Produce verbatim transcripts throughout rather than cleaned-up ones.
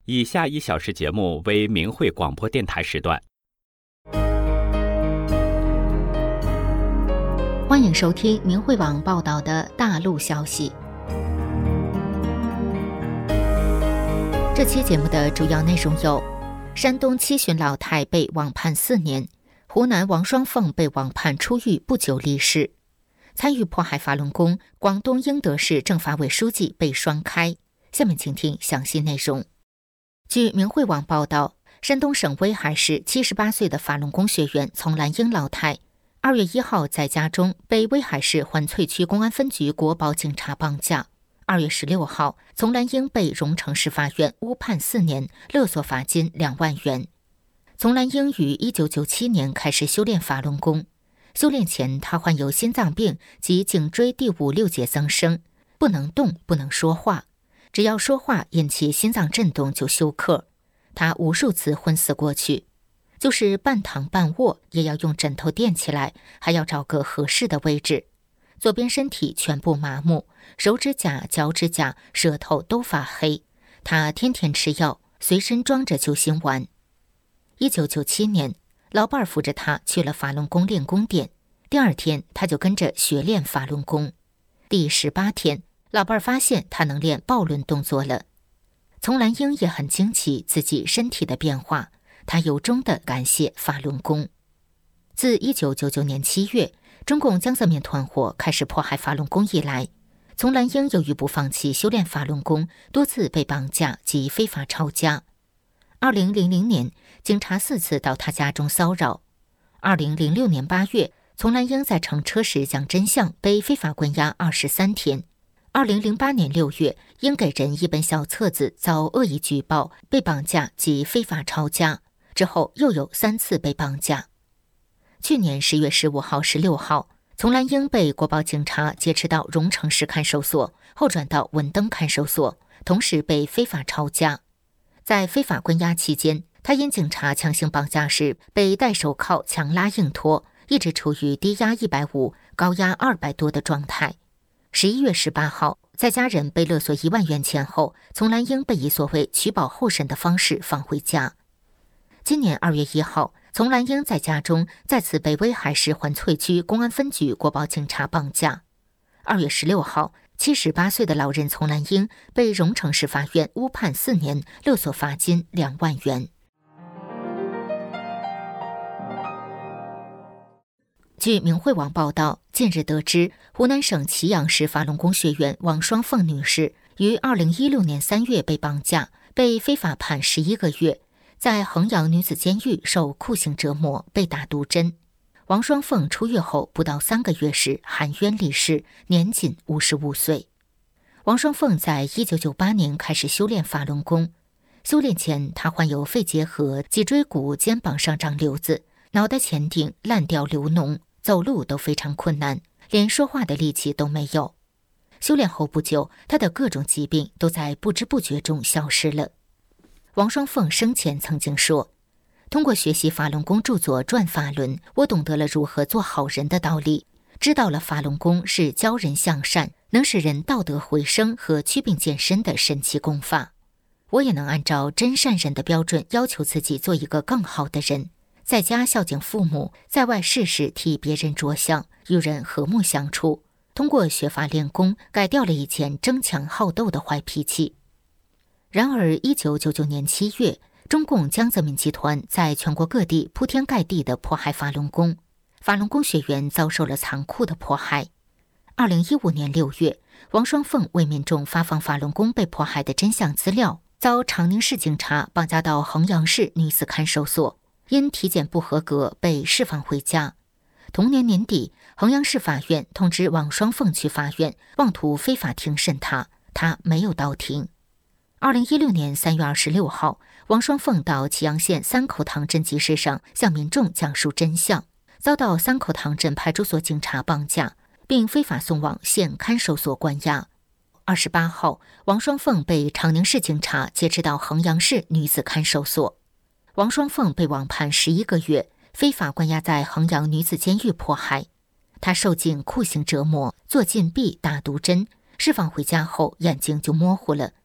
以下一小时节目为明慧广播电台时段。 欢迎收听明慧网报道的大陆消息。这期节目的主要内容有：山东七旬老太被网判四年，湖南王双凤被网判出狱不久离世；参与迫害法轮功广东英德市政法委书记被双开。下面请听详细内容。据明慧网报道，山东省威海市七十八岁的法轮功学员丛兰英老太二月一号在家中被威海市环翠区公安分局国保警察绑架。二月十六号，丛兰英被荣城市法院误判四年，勒索罚金两万元。丛兰英于一九九七年开始修炼法轮功，修炼前他患有心脏病及颈椎第五六节增生，不能动，不能说话，只要说话引起心脏震动就休克。他无数次昏死过去，就是半躺半卧也要用枕头垫起来，还要找个合适的位置。左边身体全部麻木，手指甲、脚趾甲、舌头都发黑。他天天吃药，随身装着救心丸。一九九七年，老伴儿扶着他去了法轮功练功店，第二天他就跟着学练法轮功。第十八天，老伴儿发现他能练抱轮动作了。丛兰英也很惊奇自己身体的变化，他由衷地感谢法轮功。自一九九九年七月，中共江泽民团伙开始迫害法轮功以来，丛兰英由于不放弃修炼法轮功，多次被绑架及非法抄家。二零零零年，警察四次到他家中骚扰。二零零六年八月，丛兰英在乘车时讲真相，被非法关押二十三天。二零零八年六月，因给人一本小册子遭恶意举报，被绑架及非法抄家，之后又有三次被绑架。去年十月十五号、十六号，丛兰英被国保警察劫持到荣城市看守所，后转到文登看守所，同时被非法抄家。在非法关押期间，他因警察强行绑架时被戴手铐强拉硬拖，一直处于低压一百五、高压二百多的状态。十一月十八号，在家人被勒索一万元钱后，丛兰英被以所谓取保候审的方式放回家。今年二月一号，丛兰英在家中再次被威海市环翠区公安分局国保警察绑架。二月十六号，七十八岁的老人丛兰英被荣城市法院误判四年，勒索罚金两万元。据明慧网报道，近日得知，湖南省祁阳市法轮功学员王双凤女士于二零一六年三月被绑架，被非法判十一个月，在衡阳女子监狱受酷刑折磨，被打毒针。王双凤出狱后不到三个月时含冤离世，年仅五十五岁。王双凤在一九九八年开始修炼法轮功，修炼前她患有肺结核、脊椎骨、肩膀上长瘤子，脑袋前顶烂掉流脓，走路都非常困难，连说话的力气都没有。修炼后不久，她的各种疾病都在不知不觉中消失了。王双凤生前曾经说，通过学习法轮功著作《转法轮》，我懂得了如何做好人的道理，知道了法轮功是教人向善，能使人道德回升和祛病健身的神奇功法。我也能按照真善人的标准要求自己做一个更好的人，在家孝敬父母，在外事事替别人着想，与人和睦相处。通过学法练功，改掉了以前争强好斗的坏脾气。然而一九九九年七月，中共江泽民集团在全国各地铺天盖地的迫害法轮功，法轮功学员遭受了残酷的迫害。二零一五年六月，王双凤为民众发放法轮功被迫害的真相资料，遭长宁市警察绑架到衡阳市女子看守所，因体检不合格被释放回家。同年年底，衡阳市法院通知王双凤去法院，妄图非法庭审他，他没有到庭。二零一六年三月二十六号，王双凤到祁阳县三口塘镇集市上向民众讲述真相，遭到三口塘镇派出所警察绑架，并非法送往县看守所关押。二十八号，王双凤被长宁市警察劫持到衡阳市女子看守所。王双凤被网判十一个月，非法关押在衡阳女子监狱迫害。她受尽酷刑折磨，做禁闭、打毒针，释放回家后眼睛就模糊了。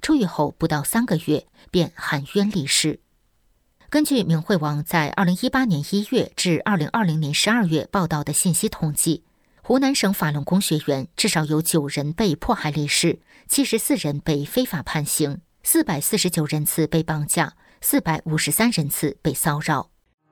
出狱后不到三个月便含冤离世。根据明慧网在二零一八年一月至二零二零年十二月报道的信息统计，湖南省法轮功学员至少有九人被迫害离世，七十四人被非法判刑，四百四十九人次被绑架，四百五十三人次被骚扰。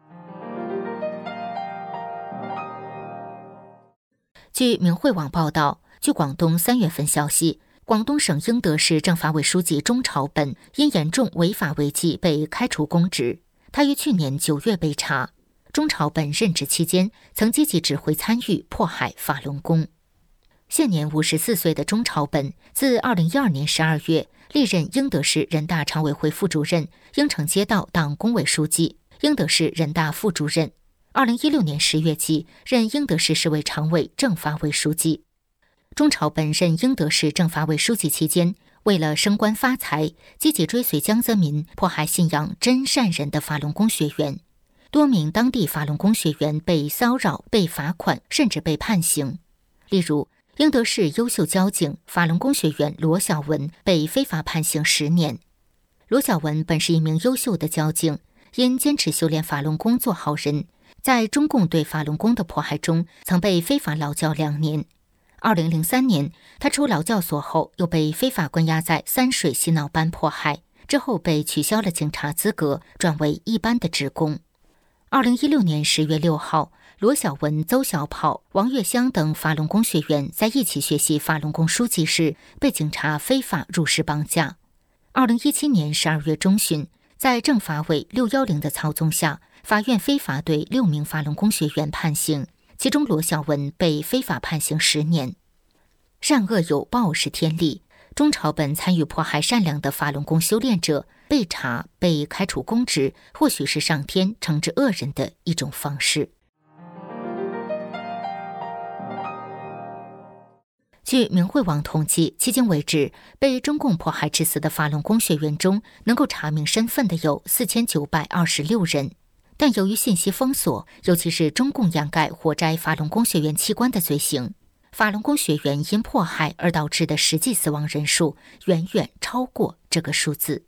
据明慧网报道，据广东三月份消息，广东省英德市政法委书记钟朝本因严重违法违纪被开除公职。他于去年九月被查。钟朝本任职期间曾积极指挥参与迫害法轮功。现年五十四岁的钟朝本，自二零一二年十二月历任英德市人大常委会副主任、应城街道党工委书记、英德市人大副主任。二零一六年十月起任英德市市委常委、政法委书记。钟朝本任英德市政法委书记期间，为了升官发财，积极追随江泽民迫害信仰真善人的法轮功学员。多名当地法轮功学员被骚扰、被罚款，甚至被判刑。例如，英德市优秀交警法轮功学员罗小文被非法判刑十年。罗小文本是一名优秀的交警，因坚持修炼法轮功做好人，在中共对法轮功的迫害中，曾被非法劳教两年。二零零三年，他出劳教所后，又被非法关押在三水洗脑班迫害，之后被取消了警察资格，转为一般的职工。二零一六年十月六号，罗小文、邹小跑、王月香等法轮功学员在一起学习法轮功书籍时，被警察非法入室绑架。二零一七年十二月中旬，在政法委六一零的操纵下，法院非法对六名法轮功学员判刑，其中罗小文被非法判刑十年。善恶有报是天理，钟朝本参与迫害善良的法轮功修炼者，被查、被开除公职，或许是上天惩治恶人的一种方式。据明慧网统计，迄今为止，被中共迫害致死的法轮功学员中，能够查明身份的有四千九百二十六人。但由于信息封锁，尤其是中共掩盖活摘法轮功学员器官的罪行，法轮功学员因迫害而导致的实际死亡人数远远超过这个数字。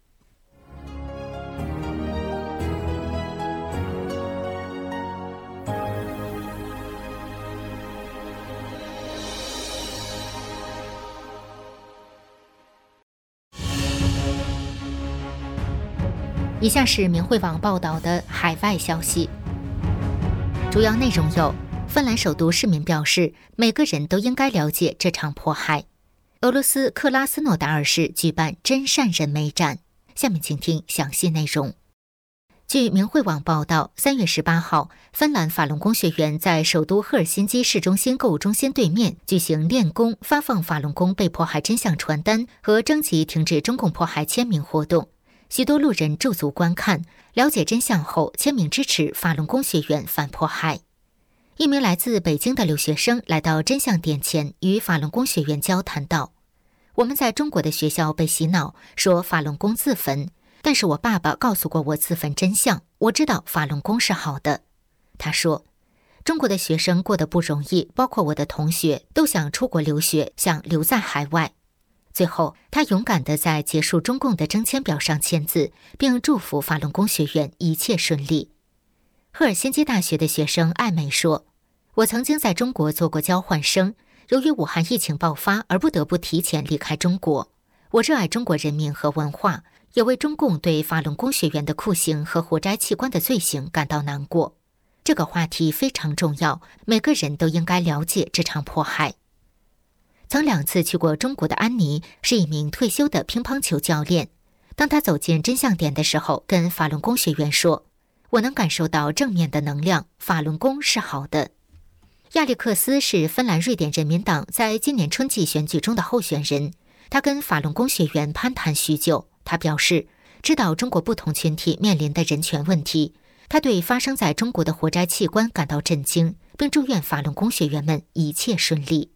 以下是明慧网报道的海外消息，主要内容有：芬兰首都市民表示，每个人都应该了解这场迫害；俄罗斯克拉斯诺达尔市举办真善人美展。下面请听详细内容。据明慧网报道，三月十八号，芬兰法轮功学员在首都赫尔辛基市中心购物中心对面举行练功、发放法轮功被迫害真相传单和征集停止中共迫害签名活动。许多路人驻足观看，了解真相后签名支持法轮功学员反迫害。一名来自北京的留学生来到真相点前，与法轮功学员交谈道：“我们在中国的学校被洗脑，说法轮功自焚，但是我爸爸告诉过我自焚真相，我知道法轮功是好的。”他说：“中国的学生过得不容易，包括我的同学，都想出国留学，想留在海外。”最后，他勇敢地在结束中共的征签表上签字，并祝福法轮功学员一切顺利。赫尔辛基大学的学生艾美说：“我曾经在中国做过交换生，由于武汉疫情爆发而不得不提前离开中国。我热爱中国人民和文化，也为中共对法轮功学员的酷刑和活摘器官的罪行感到难过。这个话题非常重要，每个人都应该了解这场迫害。”曾两次去过中国的安妮是一名退休的乒乓球教练。当他走进真相点的时候，跟法轮功学员说：“我能感受到正面的能量，法轮功是好的。”亚历克斯是芬兰瑞典人民党在今年春季选举中的候选人。他跟法轮功学员攀谈许久。他表示，知道中国不同群体面临的人权问题，他对发生在中国的活摘器官感到震惊，并祝愿法轮功学员们一切顺利。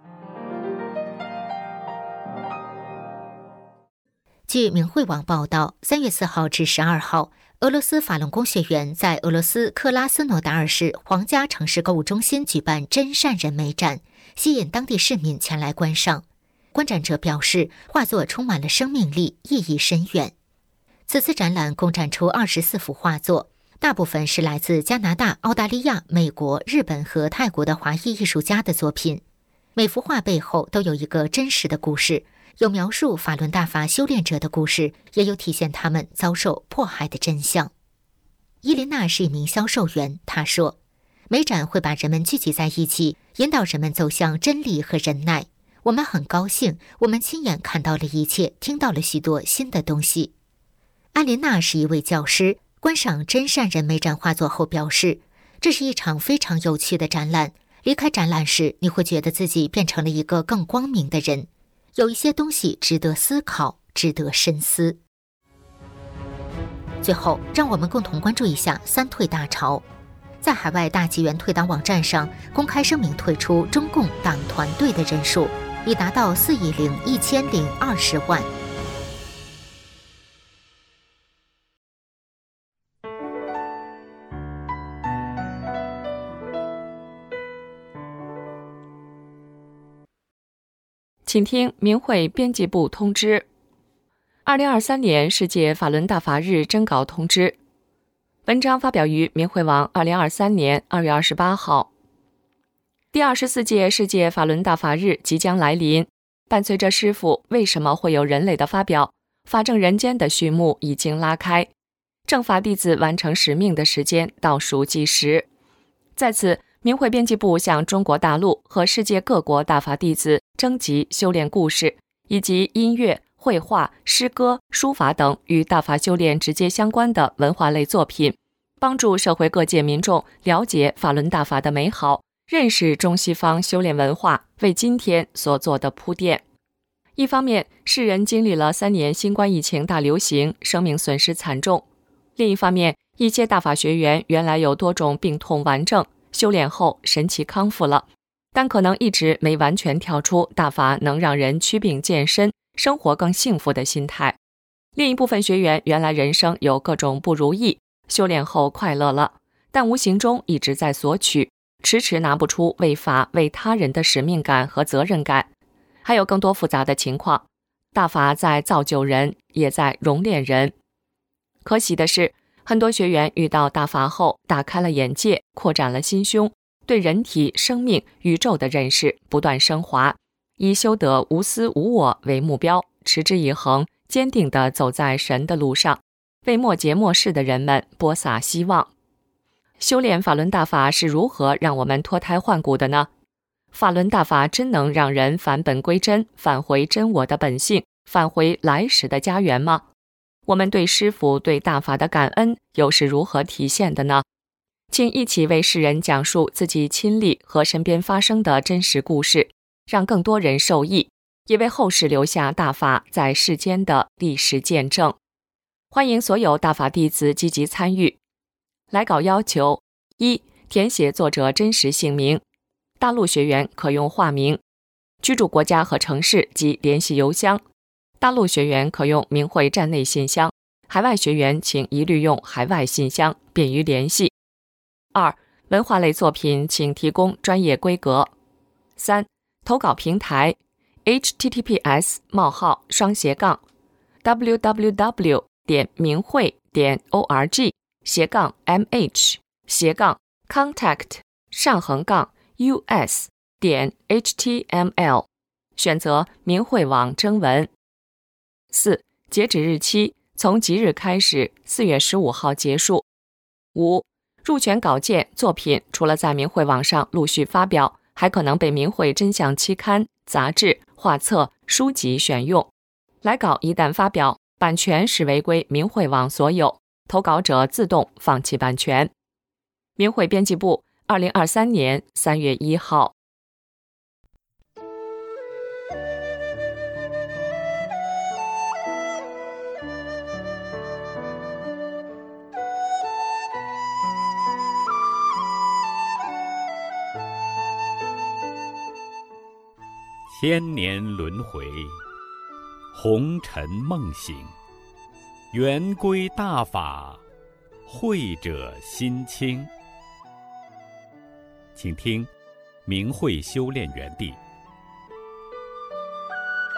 据明慧网报道，三月四号至十二号，俄罗斯法轮功学员在俄罗斯克拉斯诺达尔市皇家城市购物中心举办真善人美展，吸引当地市民前来观赏。 观展者表示，画作充满了生命力，意义深远。此次展览共展出二十四幅画作，大部分是来自加拿大、澳大利亚、美国、日本和泰国的华裔艺术家的作品。每幅画背后都有一个真实的故事，有描述法轮大法修炼者的故事，也有体现他们遭受迫害的真相。伊琳娜是一名销售员，她说，美展会把人们聚集在一起，引导人们走向真理和忍耐。我们很高兴，我们亲眼看到了一切，听到了许多新的东西。艾琳娜是一位教师，观赏真善人美展画作后表示，这是一场非常有趣的展览，离开展览时你会觉得自己变成了一个更光明的人，有一些东西值得思考，值得深思。最后，让我们共同关注一下三退大潮。在海外大纪元退党网站上公开声明，退出中共党团队的人数已达到四亿零一千零二十万。 请听明慧编辑部通知：二零二三年世界法轮大法日征稿通知。文章发表于明慧网二零二三年二月二十八号。第二十四届世界法轮大法日即将来临，伴随着师父为什么会有人类的发表，法正人间的序幕已经拉开，正法弟子完成使命的时间倒数计时。在此，明慧编辑部向中国大陆和世界各国大法弟子征集修炼故事，以及音乐、绘画、诗歌、书法等与大法修炼直接相关的文化类作品，帮助社会各界民众了解法轮大法的美好，认识中西方修炼文化为今天所做的铺垫。一方面，世人经历了三年新冠疫情大流行，生命损失惨重；另一方面，一些大法学员原来有多种病痛顽症，修炼后神奇康复了，但可能一直没完全跳出大法能让人祛病健身、生活更幸福的心态。另一部分学员原来人生有各种不如意，修炼后快乐了，但无形中一直在索取，迟迟拿不出为法为他人的使命感和责任感。还有更多复杂的情况，大法在造就人，也在熔炼人。可喜的是，很多学员遇到大法后打开了眼界，扩展了心胸，对人体、生命、宇宙的认识不断升华，以修得无私无我为目标，持之以恒，坚定地走在神的路上，为末节末世的人们播撒希望。修炼法轮大法是如何让我们脱胎换骨的呢？法轮大法真能让人返本归真，返回真我的本性，返回来时的家园吗？我们对师父、对大法的感恩又是如何体现的呢？请一起为世人讲述自己亲历和身边发生的真实故事，让更多人受益，也为后世留下大法在世间的历史见证。欢迎所有大法弟子积极参与。来稿要求：一、填写作者真实姓名，大陆学员可用化名，居住国家和城市及联系邮箱。大陆学员可用明慧站内信箱，海外学员请一律用海外信箱，便于联系。二、文化类作品请提供专业规格。三、投稿平台 ：H T T P S 冒号双斜杠 w w w 点明慧点 org 斜杠 mh 斜杠 contact 上横杠 us 点 html， 选择明慧网征文。四、截止日期从即日开始，四月十五号结束。五、入选稿件作品除了在明慧网上陆续发表，还可能被明慧真相期刊、杂志、画册、书籍选用。来稿一旦发表，版权视为归明慧网所有，投稿者自动放弃版权。明慧编辑部，二零二三年三月一号。 千年轮回，红尘梦醒，圆归大法，慧者心清。请听明慧修炼园地。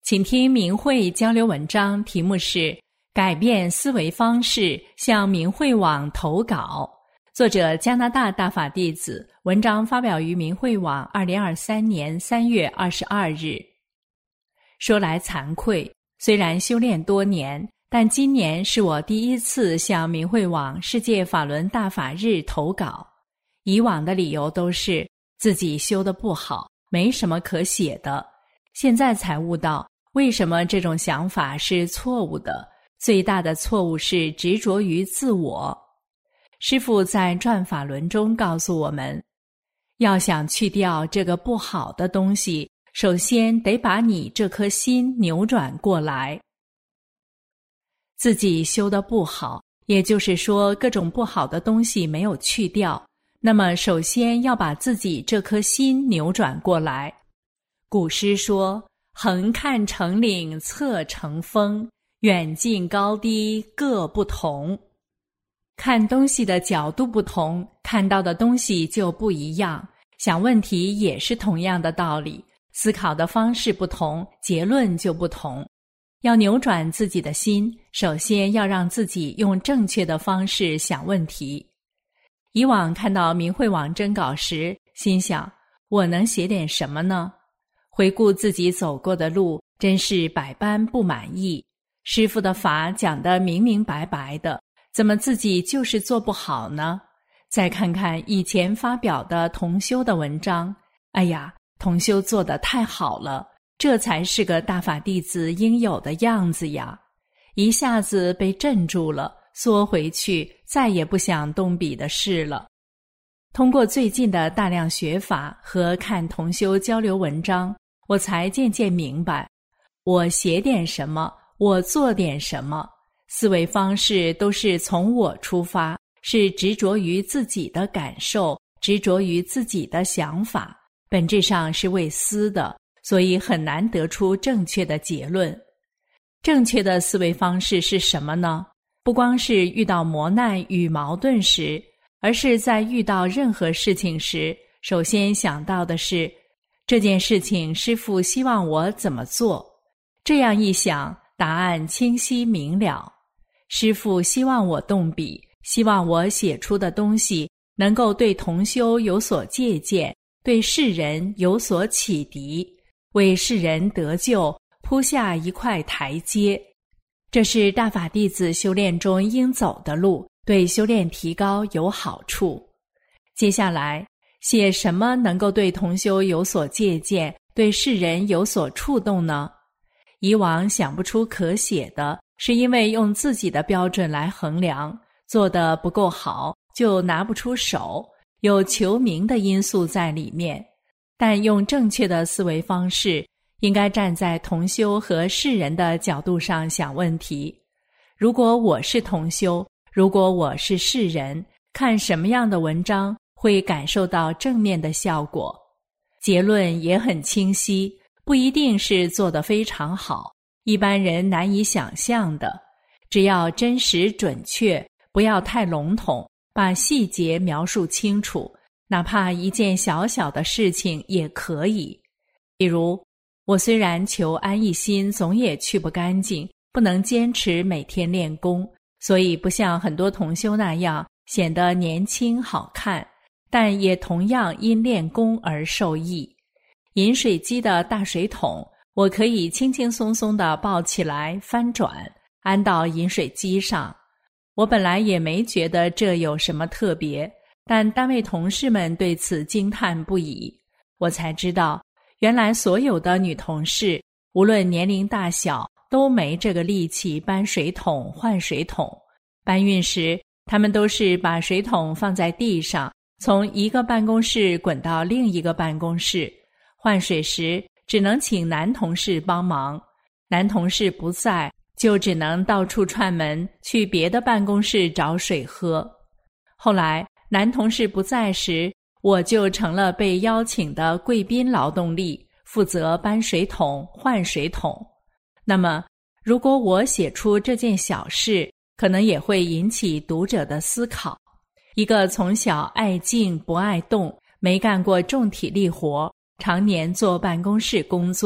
请听明慧交流文章，题目是改变思维方式，向明慧网投稿。作者加拿大大法弟子，文章发表于明慧网二零二三年三月二十二日。说来惭愧，虽然修炼多年，但今年是我第一次向明慧网世界法轮大法日投稿。以往的理由都是自己修得不好，没什么可写的。现在才悟到，为什么这种想法是错误的？最大的错误是执着于自我。师父在转法轮中告诉我们，要想去掉这个不好的东西，首先得把你这颗心扭转过来。自己修得不好，也就是说各种不好的东西没有去掉，那么首先要把自己这颗心扭转过来。古诗说，横看成岭侧成峰，远近高低各不同。看东西的角度不同，看到的东西就不一样，想问题也是同样的道理，思考的方式不同，结论就不同。要扭转自己的心，首先要让自己用正确的方式想问题。以往看到明慧网征稿时，心想我能写点什么呢？回顾自己走过的路，真是百般不满意。师父的法讲得明明白白的，怎么自己就是做不好呢？再看看以前发表的同修的文章，哎呀，同修做得太好了，这才是个大法弟子应有的样子呀！一下子被镇住了，缩回去，再也不想动笔的事了。通过最近的大量学法和看同修交流文章，我才渐渐明白，我写点什么，我做点什么，思维方式都是从我出发，是执着于自己的感受，执着于自己的想法，本质上是为私的，所以很难得出正确的结论。正确的思维方式是什么呢？不光是遇到磨难与矛盾时，而是在遇到任何事情时，首先想到的是这件事情师父希望我怎么做。这样一想，答案清晰明了。师父希望我动笔，希望我写出的东西能够对同修有所借鉴，对世人有所启迪，为世人得救铺下一块台阶。这是大法弟子修炼中应走的路，对修炼提高有好处。接下来，写什么能够对同修有所借鉴，对世人有所触动呢？以往想不出可写的，是因为用自己的标准来衡量，做得不够好，就拿不出手，有求名的因素在里面。但用正确的思维方式，应该站在同修和世人的角度上想问题。如果我是同修，如果我是世人，看什么样的文章会感受到正面的效果？结论也很清晰，不一定是做得非常好，一般人难以想象的。只要真实准确，不要太笼统，把细节描述清楚，哪怕一件小小的事情也可以。比如，我虽然求安逸心总也去不干净，不能坚持每天练功，所以不像很多同修那样显得年轻好看，但也同样因练功而受益。饮水机的大水桶，我可以轻轻松松地抱起来翻转，安到饮水机上。我本来也没觉得这有什么特别，但单位同事们对此惊叹不已。我才知道，原来所有的女同事，无论年龄大小，都没这个力气搬水桶换水桶。搬运时，他们都是把水桶放在地上，从一个办公室滚到另一个办公室。换水时，只能请男同事帮忙，男同事不在，就只能到处串门，去别的办公室找水喝。后来，男同事不在时，我就成了被邀请的贵宾劳动力，负责搬水桶、换水桶。那么，如果我写出这件小事，可能也会引起读者的思考。一个从小爱静不爱动，没干过重体力活，常年坐办公室工作，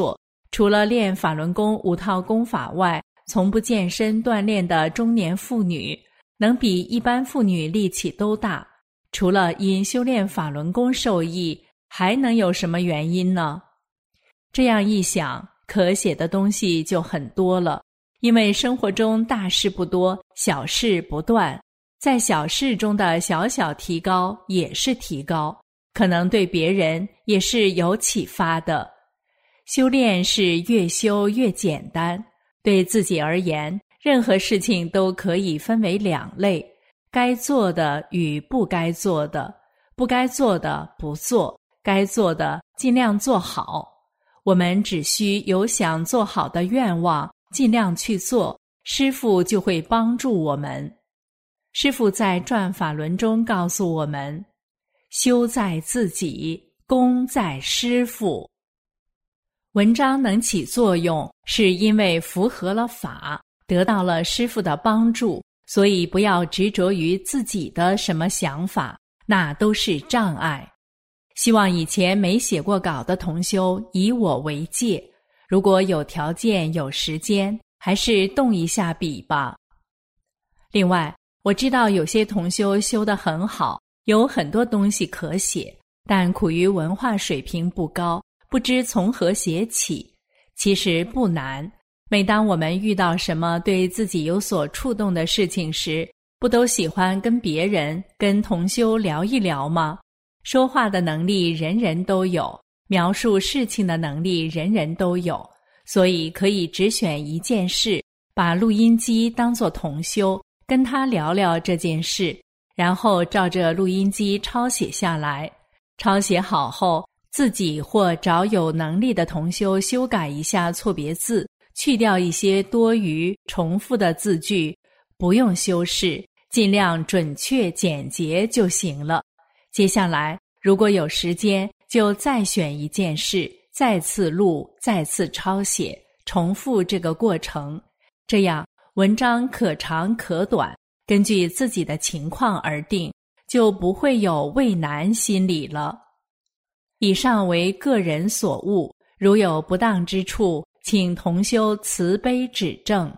除了练法轮功五套功法外，从不健身锻炼的中年妇女，能比一般妇女力气都大。除了因修炼法轮功受益，还能有什么原因呢？这样一想，可写的东西就很多了。因为生活中大事不多，小事不断，在小事中的小小提高也是提高，可能对别人也是有启发的。修炼是越修越简单，对自己而言，任何事情都可以分为两类，该做的与不该做的，不该做的不做，该做的尽量做好。我们只需有想做好的愿望，尽量去做，师父就会帮助我们。师父在转法轮中告诉我们，修在自己，功在师父。文章能起作用，是因为符合了法，得到了师父的帮助，所以不要执着于自己的什么想法，那都是障碍。希望以前没写过稿的同修以我为戒，如果有条件有时间，还是动一下笔吧。另外，我知道有些同修修得很好，有很多东西可写，但苦于文化水平不高，不知从何写起。其实不难，每当我们遇到什么对自己有所触动的事情时，不都喜欢跟别人、跟同修聊一聊吗？说话的能力人人都有，描述事情的能力人人都有，所以可以只选一件事，把录音机当作同修，跟他聊聊这件事，然后照着录音机抄写下来。抄写好后，自己或找有能力的同修修改一下错别字，去掉一些多余重复的字句，不用修饰，尽量准确简洁就行了。接下来如果有时间，就再选一件事，再次录，再次抄写，重复这个过程，这样文章可长可短，根据自己的情况而定，就不会有畏难心理了。以上为个人所悟，如有不当之处，请同修慈悲指正。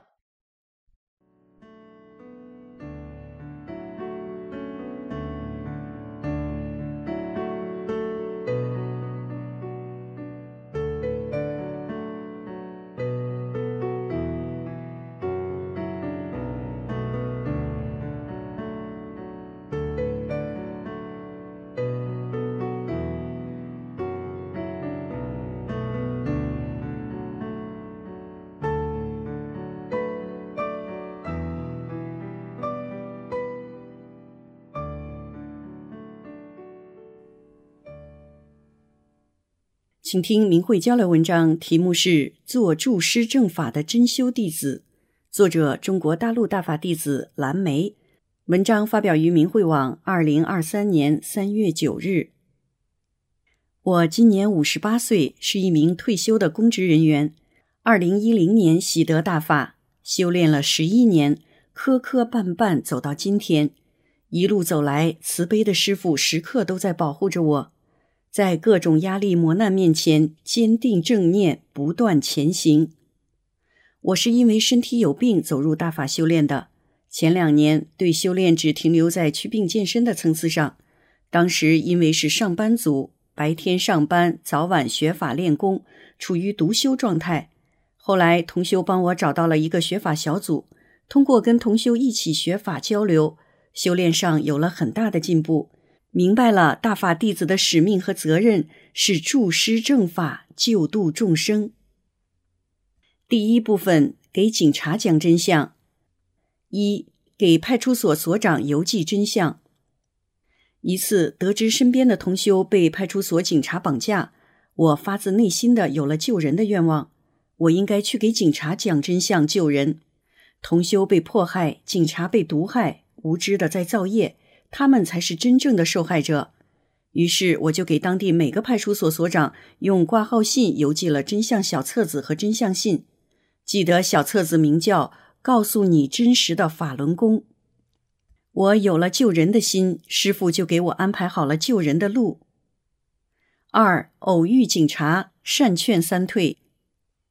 请听明慧交流文章，题目是做助师正法的真修弟子，作者中国大陆大法弟子蓝莓。文章发表于明慧网二零二三年三月九日。我今年五十八岁，是一名退休的公职人员。二零一零年习得大法，修炼了十一年，磕磕绊绊走到今天。一路走来，慈悲的师父时刻都在保护着我。在各种压力磨难面前，坚定正念，不断前行。我是因为身体有病走入大法修炼的，前两年对修炼只停留在祛病健身的层次上。当时因为是上班族，白天上班，早晚学法练功，处于独修状态。后来同修帮我找到了一个学法小组，通过跟同修一起学法交流，修炼上有了很大的进步。明白了大法弟子的使命和责任是助师正法，救度众生。第一部分，给警察讲真相。一、给派出所所长邮寄真相。一次得知身边的同修被派出所警察绑架，我发自内心的有了救人的愿望，我应该去给警察讲真相救人。同修被迫害，警察被毒害，无知的在造业，他们才是真正的受害者。于是我就给当地每个派出所所长用挂号信邮寄了真相小册子和真相信。记得小册子名叫《告诉你真实的法轮功》。我有了救人的心，师父就给我安排好了救人的路。二、偶遇警察，善劝三退。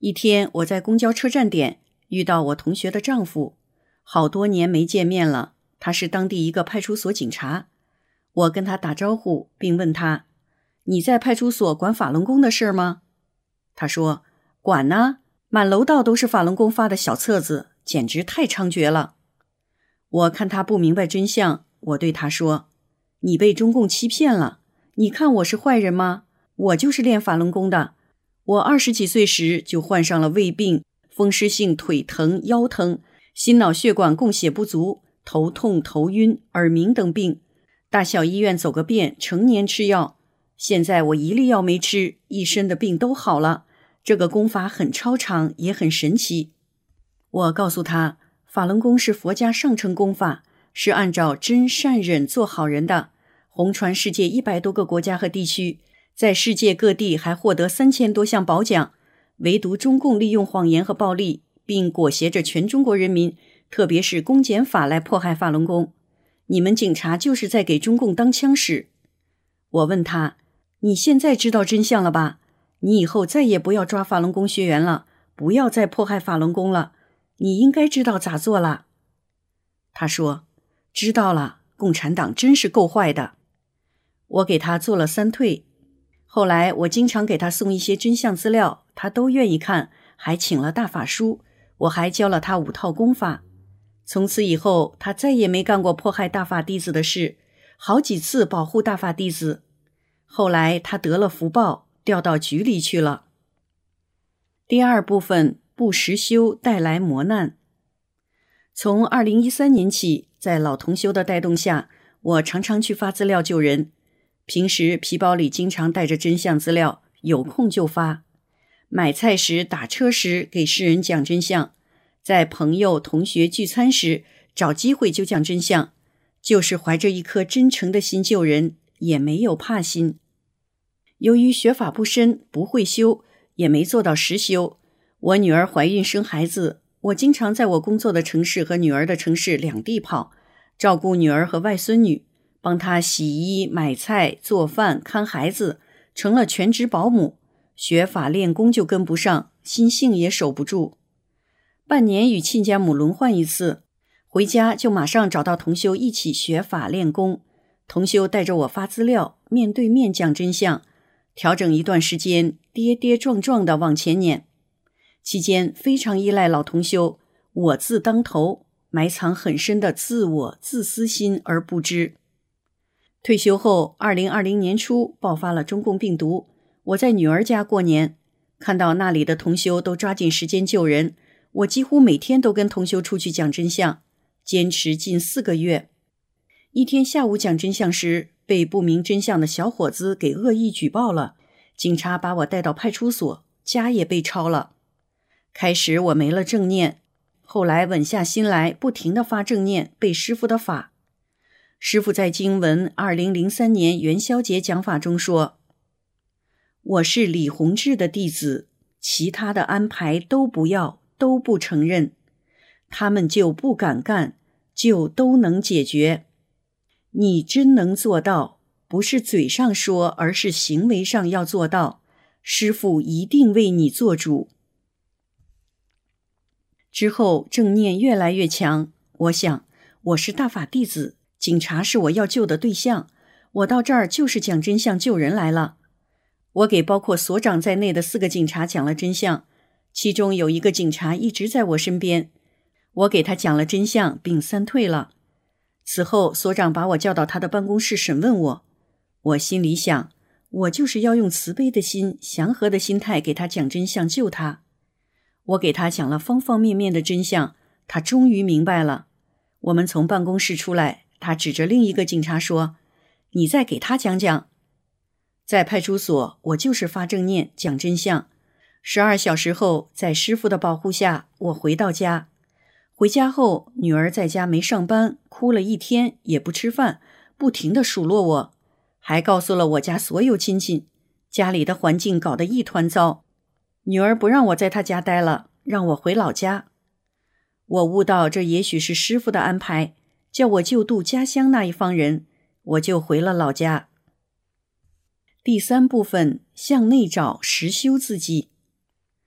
一天，我在公交车站点遇到我同学的丈夫，好多年没见面了，他是当地一个派出所警察。我跟他打招呼，并问他：你在派出所管法轮功的事吗？他说：管呢，满楼道都是法轮功发的小册子，简直太猖獗了。我看他不明白真相，我对他说：你被中共欺骗了，你看我是坏人吗？我就是练法轮功的。我二十几岁时就患上了胃病、风湿性腿疼、腰疼、心脑血管供血不足、头痛、头晕、耳鸣等病，大小医院走个遍，成年吃药。现在我一粒药没吃，一身的病都好了。这个功法很超常，也很神奇。我告诉他，法轮功是佛家上乘功法，是按照真善忍做好人的，红传世界一百多个国家和地区，在世界各地还获得三千多项褒奖。唯独中共利用谎言和暴力，并裹挟着全中国人民，特别是公检法来迫害法轮功。你们警察就是在给中共当枪使。我问他，你现在知道真相了吧？你以后再也不要抓法轮功学员了，不要再迫害法轮功了，你应该知道咋做了。他说，知道了，共产党真是够坏的。我给他做了三退，后来我经常给他送一些真相资料，他都愿意看，还请了大法书，我还教了他五套功法。从此以后，他再也没干过迫害大法弟子的事，好几次保护大法弟子。后来他得了福报，调到局里去了。第二部分，不实修带来磨难。从二零一三年起，在老同修的带动下，我常常去发资料救人。平时皮包里经常带着真相资料，有空就发。买菜时、打车时给世人讲真相，在朋友同学聚餐时找机会就讲真相，就是怀着一颗真诚的心救人，也没有怕心。由于学法不深，不会修，也没做到实修。我女儿怀孕生孩子，我经常在我工作的城市和女儿的城市两地跑，照顾女儿和外孙女，帮她洗衣、买菜、做饭、看孩子，成了全职保姆。学法练功就跟不上，心性也守不住。半年与亲家母轮换一次，回家就马上找到同修一起学法练功。同修带着我发资料，面对面讲真相，调整一段时间，跌跌撞撞地往前撵。期间非常依赖老同修，我字当头，埋藏很深的自我自私心而不知。退休后，二零二零年初爆发了中共病毒，我在女儿家过年，看到那里的同修都抓紧时间救人，我几乎每天都跟同修出去讲真相，坚持近四个月。一天下午讲真相时，被不明真相的小伙子给恶意举报了，警察把我带到派出所，家也被抄了。开始我没了正念，后来稳下心来，不停地发正念，背师父的法。师父在经文二零零三年元宵节讲法中说，我是李洪志的弟子，其他的安排都不要，都不承认，他们就不敢干，就都能解决。你真能做到，不是嘴上说，而是行为上要做到，师父一定为你做主。之后正念越来越强，我想我是大法弟子，警察是我要救的对象，我到这儿就是讲真相救人来了。我给包括所长在内的四个警察讲了真相，其中有一个警察一直在我身边，我给他讲了真相并三退了。此后所长把我叫到他的办公室审问我，我心里想，我就是要用慈悲的心、祥和的心态给他讲真相救他。我给他讲了方方面面的真相，他终于明白了。我们从办公室出来，他指着另一个警察说，你再给他讲讲。在派出所，我就是发正念讲真相。十二小时后，在师父的保护下，我回到家。回家后，女儿在家没上班，哭了一天，也不吃饭，不停地数落我，还告诉了我家所有亲戚，家里的环境搞得一团糟。女儿不让我在她家待了，让我回老家。我悟到这也许是师父的安排，叫我救度家乡那一方人，我就回了老家。第三部分，向内找实修自己。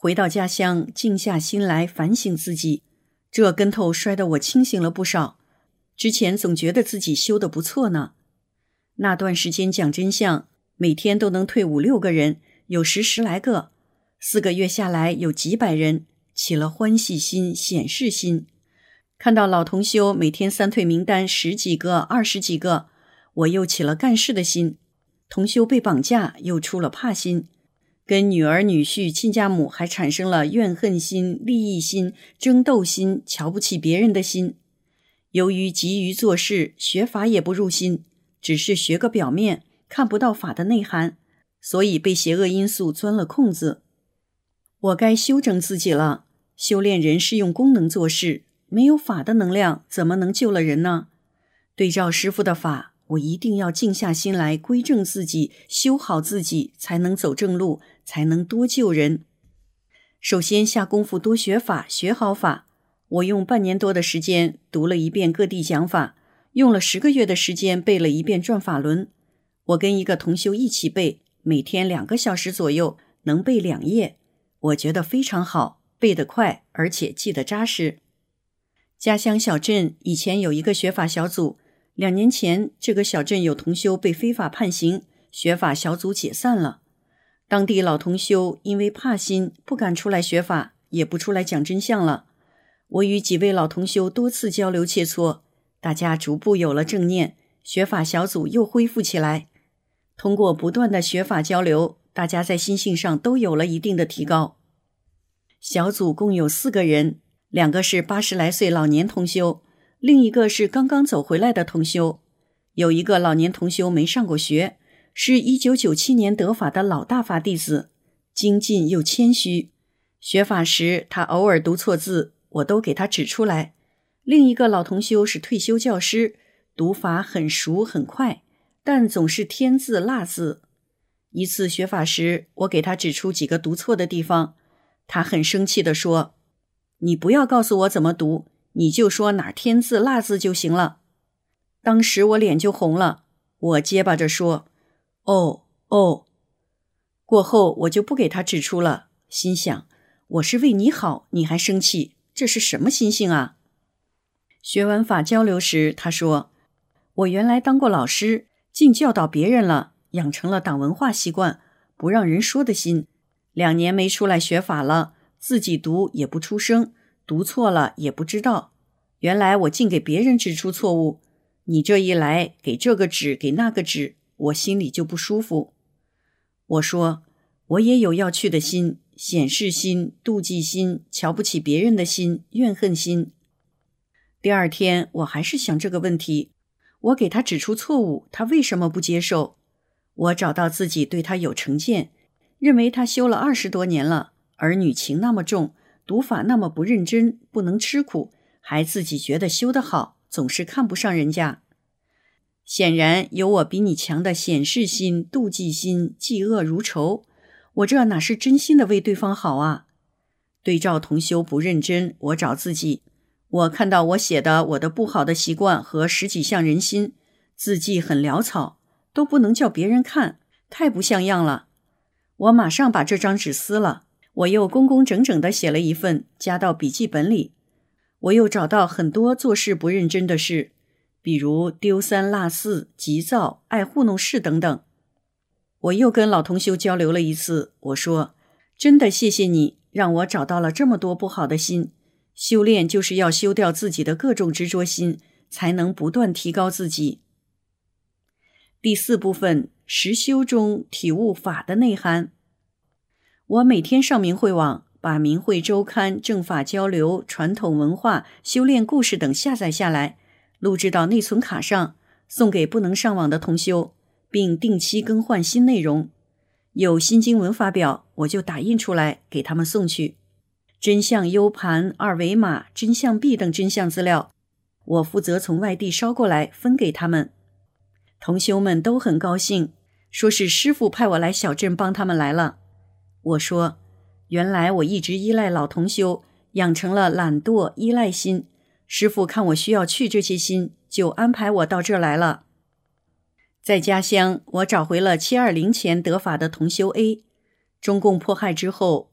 回到家乡，静下心来反省自己，这跟头摔得我清醒了不少。之前总觉得自己修得不错呢。那段时间讲真相，每天都能退五六个人，有时十来个，四个月下来有几百人，起了欢喜心、显示心。看到老同修每天三退名单十几个、二十几个，我又起了干事的心。同修被绑架，又出了怕心，跟女儿女婿亲家母还产生了怨恨心、利益心、争斗心、瞧不起别人的心。由于急于做事，学法也不入心，只是学个表面，看不到法的内涵，所以被邪恶因素钻了空子。我该修整自己了。修炼人是用功能做事，没有法的能量，怎么能救了人呢？对照师父的法，我一定要静下心来归正自己，修好自己，才能走正路，才能多救人。首先下功夫多学法，学好法。我用半年多的时间读了一遍各地讲法，用了十个月的时间背了一遍转法轮。我跟一个同修一起背，每天两个小时左右，能背两页。我觉得非常好，背得快，而且记得扎实。家乡小镇以前有一个学法小组，两年前这个小镇有同修被非法判刑，学法小组解散了。当地老同修因为怕心，不敢出来学法，也不出来讲真相了。我与几位老同修多次交流切磋，大家逐步有了正念，学法小组又恢复起来。通过不断的学法交流，大家在心性上都有了一定的提高。小组共有四个人，两个是八十来岁老年同修，另一个是刚刚走回来的同修。有一个老年同修没上过学，是一九九七年得法的老大法弟子，精进又谦虚。学法时他偶尔读错字，我都给他指出来。另一个老同修是退休教师，读法很熟很快，但总是添字落字。一次学法时，我给他指出几个读错的地方，他很生气地说：你不要告诉我怎么读，你就说哪儿添字落字就行了。当时我脸就红了，我结巴着说：哦哦。过后我就不给他指出了，心想我是为你好，你还生气，这是什么心性啊？学完法交流时，他说：我原来当过老师，净教导别人了，养成了党文化习惯，不让人说的心。两年没出来学法了，自己读也不出声，读错了也不知道。原来我竟给别人指出错误，你这一来，给这个指，给那个指，我心里就不舒服。我说，我也有要去的心，显示心、妒忌心、瞧不起别人的心、怨恨心。第二天我还是想这个问题，我给他指出错误，他为什么不接受？我找到自己对他有成见，认为他修了二十多年了，儿女情那么重，读法那么不认真，不能吃苦，还自己觉得修得好，总是看不上人家。显然有我比你强的显示心、妒忌心、嫉恶如仇，我这哪是真心的为对方好啊？对照同修不认真，我找自己，我看到我写的我的不好的习惯和十几项人心，字迹很潦草，都不能叫别人看，太不像样了。我马上把这张纸撕了，我又工工整整地写了一份，加到笔记本里。我又找到很多做事不认真的事，比如丢三落四、急躁、爱糊弄事等等。我又跟老同修交流了一次，我说，真的谢谢你，让我找到了这么多不好的心。修炼就是要修掉自己的各种执着心，才能不断提高自己。第四部分，实修中体悟法的内涵。我每天上明慧网，把明慧周刊、正法交流、传统文化、修炼故事等下载下来，录制到内存卡上，送给不能上网的同修，并定期更换新内容。有新经文发表，我就打印出来给他们送去。真相 U 盘、二维码、真相币等真相资料，我负责从外地捎过来分给他们。同修们都很高兴，说是师父派我来小镇帮他们来了。我说，原来我一直依赖老同修，养成了懒惰依赖心，师父看我需要去这些心，就安排我到这儿来了。在家乡，我找回了七二零前得法的同修 A。中共迫害之后，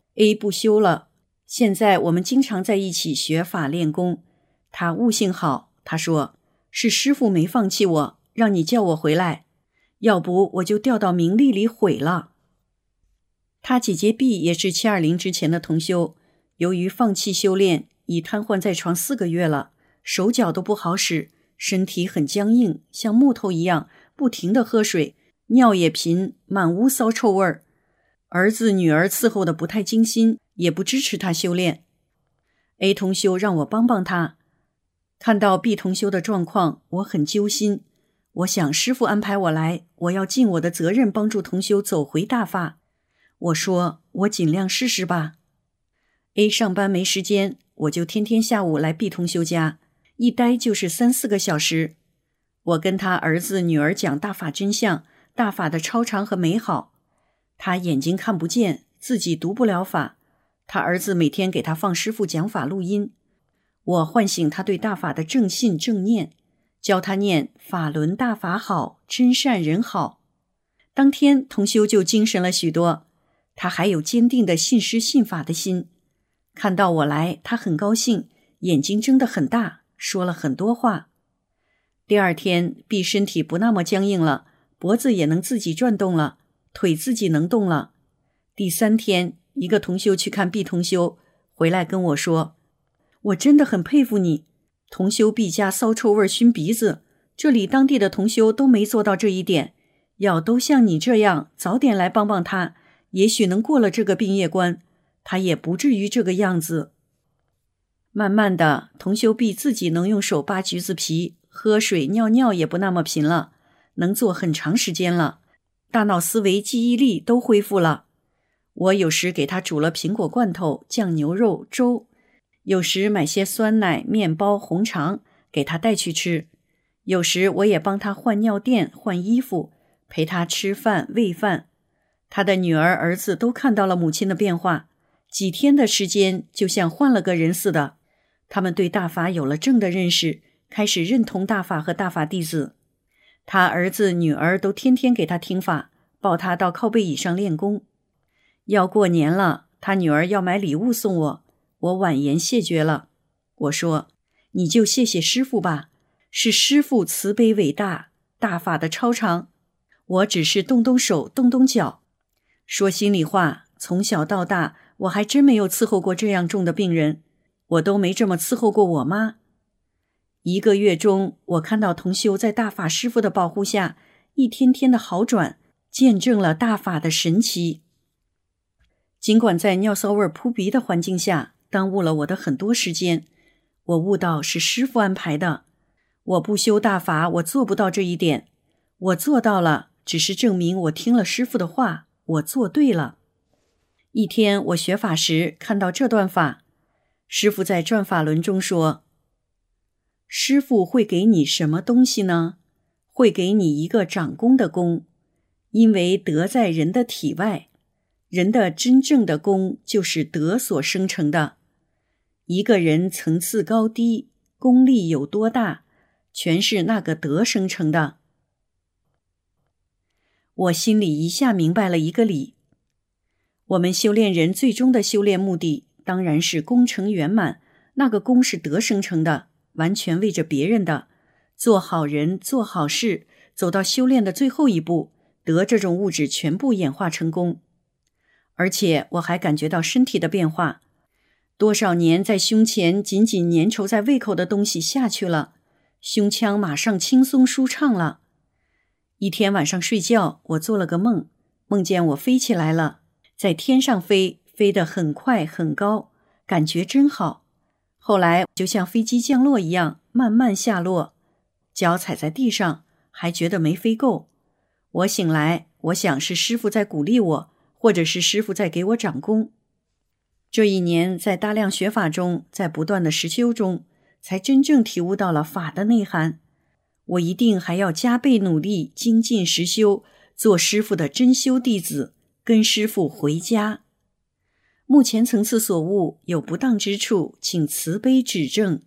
A 不修了，现在我们经常在一起学法练功。他悟性好，他说是师父没放弃我，让你叫我回来，要不我就掉到名利里毁了。他姐姐 B 也是七二零之前的同修，由于放弃修炼，已瘫痪在床四个月了，手脚都不好使，身体很僵硬，像木头一样，不停地喝水，尿也频，满屋骚臭味儿。儿子女儿伺候的不太精心，也不支持他修炼。A 同修让我帮帮他。看到 B 同修的状况，我很揪心。我想师父安排我来，我要尽我的责任帮助同修走回大法。我说我尽量试试吧。A 上班没时间，我就天天下午来 B 同修家，一待就是三四个小时。我跟他儿子女儿讲大法真相，大法的超常和美好。他眼睛看不见，自己读不了法，他儿子每天给他放师父讲法录音。我唤醒他对大法的正信正念，教他念法轮大法好，真善人好。当天同修就精神了许多，他还有坚定的信师信法的心。看到我来，他很高兴，眼睛睁得很大，说了很多话。第二天 B 身体不那么僵硬了，脖子也能自己转动了，腿自己能动了。第三天，一个同修去看 B 同修，回来跟我说，我真的很佩服你，同修 B 家骚臭味熏鼻子，这里当地的同修都没做到这一点，要都像你这样早点来帮帮他，也许能过了这个病业关，他也不至于这个样子。慢慢的，同修 B 自己能用手扒橘子皮，喝水尿尿也不那么频了，能做很长时间了，大脑思维记忆力都恢复了。我有时给他煮了苹果罐头、酱牛肉、粥，有时买些酸奶、面包、红肠给他带去吃，有时我也帮他换尿垫、换衣服，陪他吃饭、喂饭。他的女儿、儿子都看到了母亲的变化，几天的时间就像换了个人似的。他们对大法有了正的认识，开始认同大法和大法弟子。他儿子、女儿都天天给他听法，抱他到靠背椅上练功。要过年了，他女儿要买礼物送我，我婉言谢绝了。我说，你就谢谢师父吧，是师父慈悲伟大，大法的超常，我只是动动手动动脚。说心里话，从小到大我还真没有伺候过这样重的病人，我都没这么伺候过我妈。一个月中，我看到同修在大法师父的保护下一天天的好转，见证了大法的神奇。尽管在尿骚味扑鼻的环境下耽误了我的很多时间，我悟到是师父安排的。我不修大法，我做不到这一点，我做到了，只是证明我听了师父的话，我做对了。一天我学法时看到这段法，师父在转法轮中说，师父会给你什么东西呢？会给你一个长功的功，因为德在人的体外，人的真正的功就是德所生成的。一个人层次高低，功力有多大，全是那个德生成的。我心里一下明白了一个理，我们修炼人最终的修炼目的当然是功成圆满，那个功是德生成的，完全为着别人的，做好人做好事，走到修炼的最后一步，德这种物质全部演化成功。而且我还感觉到身体的变化，多少年在胸前紧紧粘稠在胃口的东西下去了，胸腔马上轻松舒畅了。一天晚上睡觉，我做了个梦，梦见我飞起来了，在天上飞，飞得很快很高，感觉真好。后来就像飞机降落一样，慢慢下落，脚踩在地上，还觉得没飞够。我醒来，我想是师父在鼓励我，或者是师父在给我长功。这一年在大量学法中，在不断的实修中，才真正体悟到了法的内涵。我一定还要加倍努力，精进实修，做师父的真修弟子，跟师父回家。目前层次所悟有不当之处，请慈悲指正。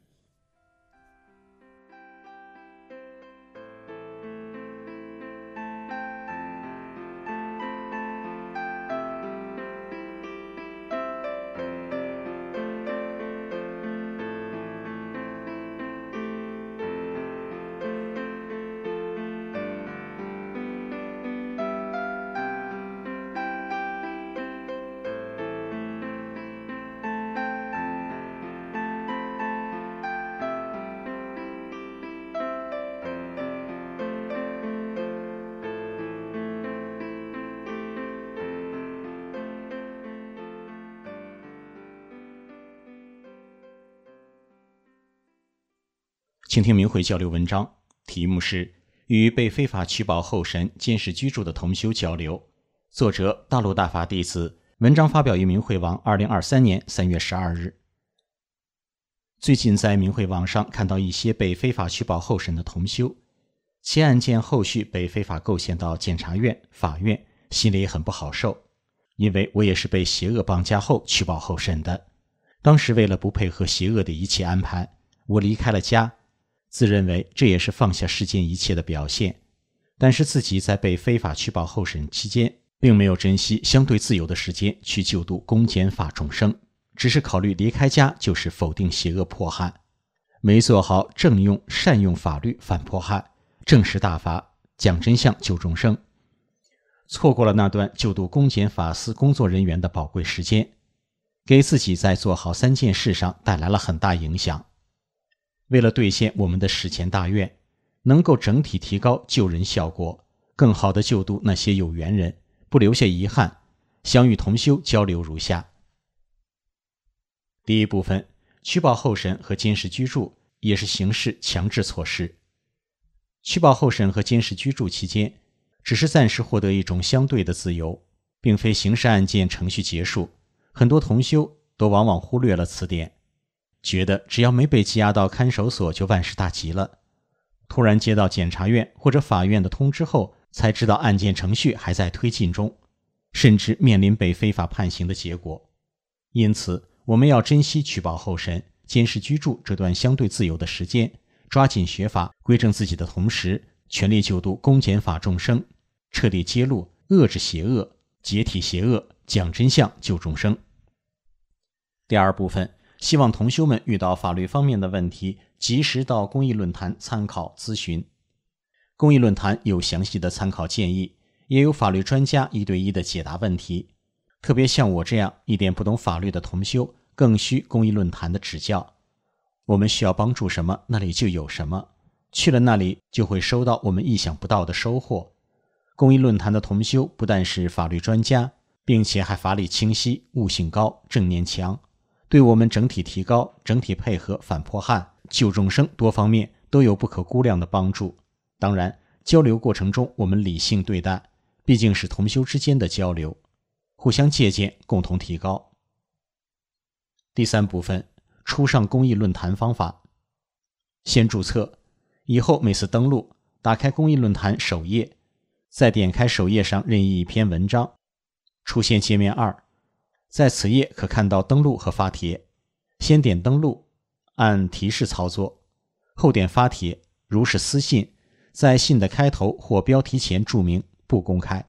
请听明慧交流文章，题目是与被非法取保候审监视居住的同修交流，作者大陆大法弟子，文章发表于明慧网二零二三年三月十二日。最近在明慧网上看到一些被非法取保候审的同修，其案件后续被非法构陷到检察院、法院，心里也很不好受。因为我也是被邪恶绑架后取保候审的，当时为了不配合邪恶的一切安排，我离开了家，自认为这也是放下世间一切的表现。但是自己在被非法取保候审期间，并没有珍惜相对自由的时间去救度公检法众生，只是考虑离开家就是否定邪恶迫害，没做好正用善用法律反迫害，正视大法，讲真相救众生，错过了那段救度公检法司工作人员的宝贵时间，给自己在做好三件事上带来了很大影响。为了兑现我们的史前大愿，能够整体提高救人效果，更好地救度那些有缘人，不留下遗憾，想与同修交流如下。第一部分，取保候审和监视居住也是刑事强制措施。取保候审和监视居住期间，只是暂时获得一种相对的自由，并非刑事案件程序结束。很多同修都往往忽略了此点，觉得只要没被羁押到看守所就万事大吉了。突然接到检察院或者法院的通知后，才知道案件程序还在推进中，甚至面临被非法判刑的结果。因此，我们要珍惜取保候审、监视居住这段相对自由的时间，抓紧学法，规正自己的同时，全力救度公检法众生，彻底揭露、遏制邪恶，解体邪恶，讲真相救众生。第二部分，希望同修们遇到法律方面的问题，及时到公益论坛参考咨询。公益论坛有详细的参考建议，也有法律专家一对一的解答问题。特别像我这样一点不懂法律的同修，更需公益论坛的指教。我们需要帮助什么，那里就有什么，去了那里就会收到我们意想不到的收获。公益论坛的同修不但是法律专家，并且还法理清晰，悟性高，正念强，对我们整体提高、整体配合反迫害、救众生多方面都有不可估量的帮助。当然，交流过程中我们理性对待，毕竟是同修之间的交流，互相借鉴，共同提高。第三部分，初上公益论坛方法。先注册，以后每次登录，打开公益论坛首页，再点开首页上任意一篇文章，出现界面二，在此页可看到登录和发帖。先点登录，按提示操作，后点发帖，如是私信，在信的开头或标题前注明不公开。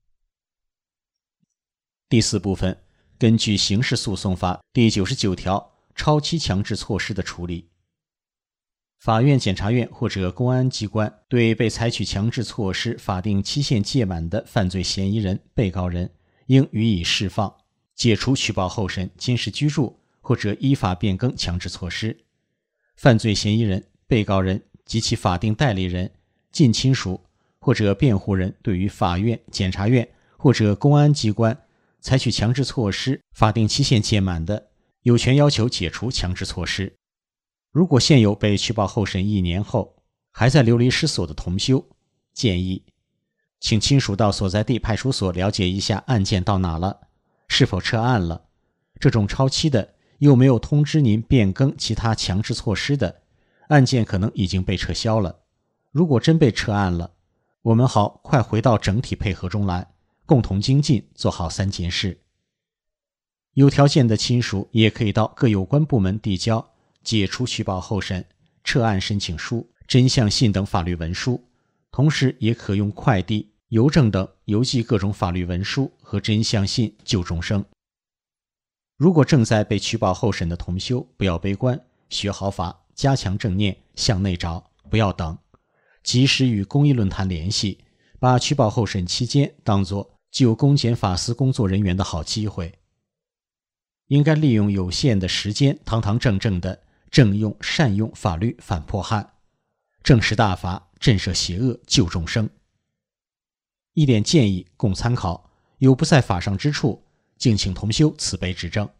第四部分，根据刑事诉讼法第九十九条，超期强制措施的处理。法院、检察院或者公安机关对被采取强制措施法定期限届满的犯罪嫌疑人、被告人，应予以释放、解除取保候审、监视居住或者依法变更强制措施。犯罪嫌疑人、被告人及其法定代理人、近亲属或者辩护人对于法院、检察院或者公安机关采取强制措施法定期限届满的，有权要求解除强制措施。如果现有被取保候审一年后还在流离失所的同修，建议请亲属到所在地派出所了解一下案件到哪了，是否撤案了。这种超期的又没有通知您变更其他强制措施的，案件可能已经被撤销了。如果真被撤案了，我们好快回到整体配合中来，共同精进，做好三件事。有条件的亲属也可以到各有关部门递交解除取保候审、撤案申请书、真相信等法律文书，同时也可用快递、邮政等邮寄各种法律文书和真相信救众生。如果正在被取保候审的同修，不要悲观，学好法，加强正念，向内找，不要等，及时与公益论坛联系，把取保候审期间当作救公检法司工作人员的好机会。应该利用有限的时间，堂堂正正的正用善用法律反迫害，正视大法，震慑邪恶，救众生。一点建议供参考，有不在法上之处，敬请同修慈悲指正。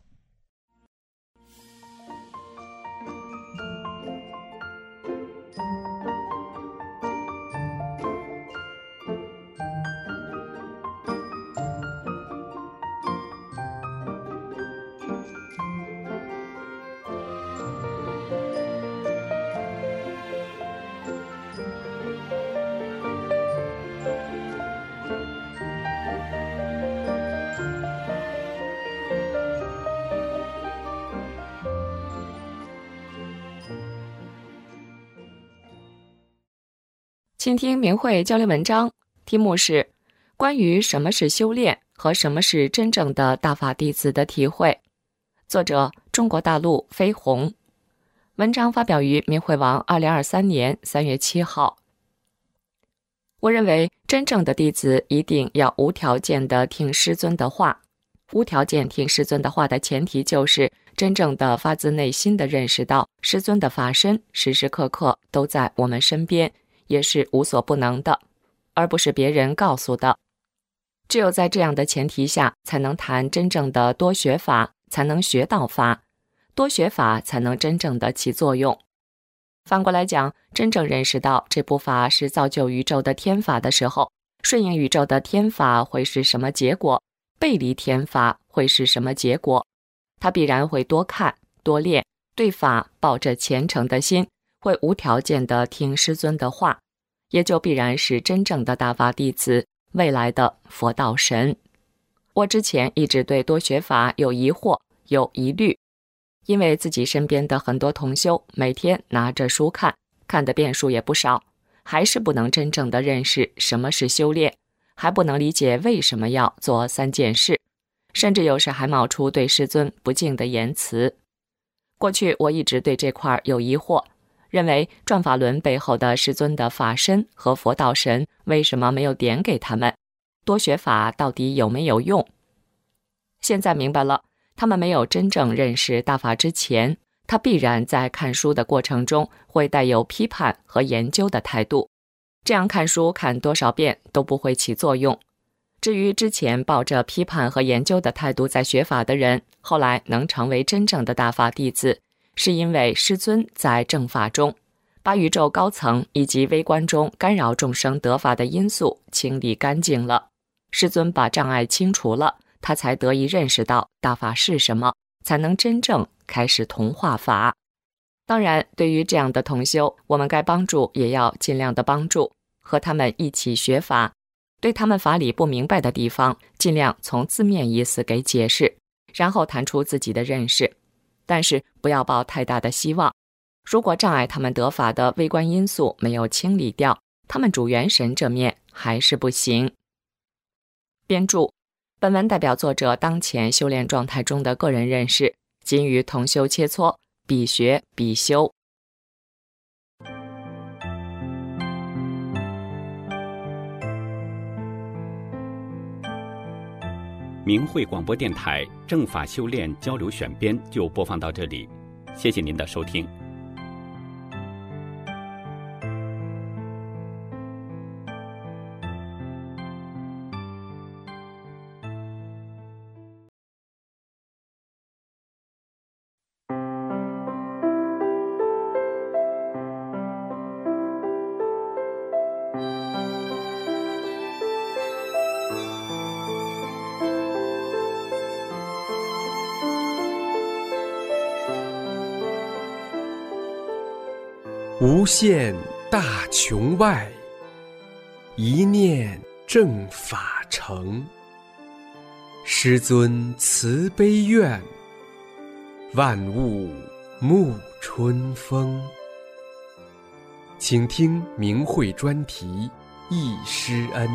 请听明慧交流文章，题目是关于什么是修炼和什么是真正的大法弟子的体会。作者中国大陆飞鸿。文章发表于明慧网二零二三年三月七号。我认为真正的弟子一定要无条件地听师尊的话。无条件听师尊的话的前提就是真正的发自内心地认识到师尊的法身时时刻刻都在我们身边，也是无所不能的，而不是别人告诉的。只有在这样的前提下，才能谈真正的多学法，才能学到法，多学法才能真正的起作用。反过来讲，真正认识到这部法是造就宇宙的天法的时候，顺应宇宙的天法会是什么结果，背离天法会是什么结果，他必然会多看多练，对法抱着虔诚的心，会无条件地听师尊的话，也就必然是真正的大法弟子，未来的佛道神。我之前一直对多学法有疑惑有疑虑，因为自己身边的很多同修每天拿着书看，看的遍数也不少，还是不能真正的认识什么是修炼，还不能理解为什么要做三件事，甚至有时还冒出对师尊不敬的言辞。过去我一直对这块有疑惑，认为转法轮背后的师尊的法身和佛道神为什么没有点给他们？多学法到底有没有用？现在明白了，他们没有真正认识大法之前，他必然在看书的过程中会带有批判和研究的态度，这样看书看多少遍都不会起作用。至于之前抱着批判和研究的态度在学法的人，后来能成为真正的大法弟子，是因为师尊在正法中把宇宙高层以及微观中干扰众生得法的因素清理干净了，师尊把障碍清除了，他才得以认识到大法是什么，才能真正开始同化法。当然，对于这样的同修，我们该帮助也要尽量的帮助，和他们一起学法，对他们法理不明白的地方，尽量从字面意思给解释，然后谈出自己的认识。但是不要抱太大的希望，如果障碍他们得法的微观因素没有清理掉，他们主元神这面还是不行。编注：本文代表作者当前修炼状态中的个人认识，仅与同修切磋，必学必修。 明慧广播电台正法修炼交流选编就播放到这里，谢谢您的收听。 无限大穹外，一念正法成。师尊慈悲愿，万物沐春风。请听明慧专题忆师恩。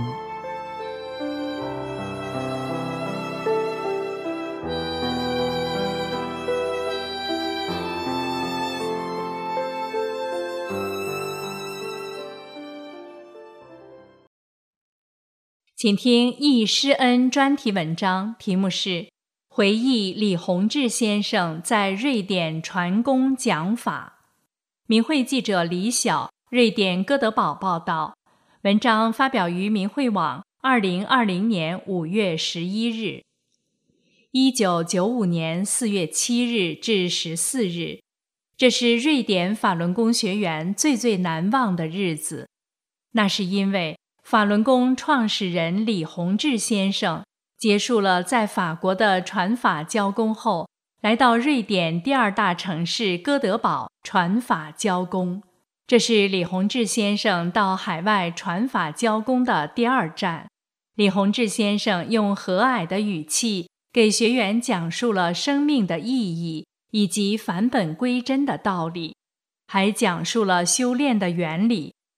请听忆师恩专题文章，题目是回忆李洪志先生在瑞典传功讲法。明慧记者李晓，瑞典哥德堡报道。文章发表于明慧网二零二零年五月十一日。一九九五年四月七日至十四日，这是瑞典法轮功学员最最难忘的日子。那是因为法轮功创始人李洪志先生结束了在法国的传法教功后，来到瑞典第二大城市哥德堡传法教功。这是李洪志先生到海外传法教功的第二站。李洪志先生用和蔼的语气给学员讲述了生命的意义以及返本归真的道理，还讲述了修炼的原理，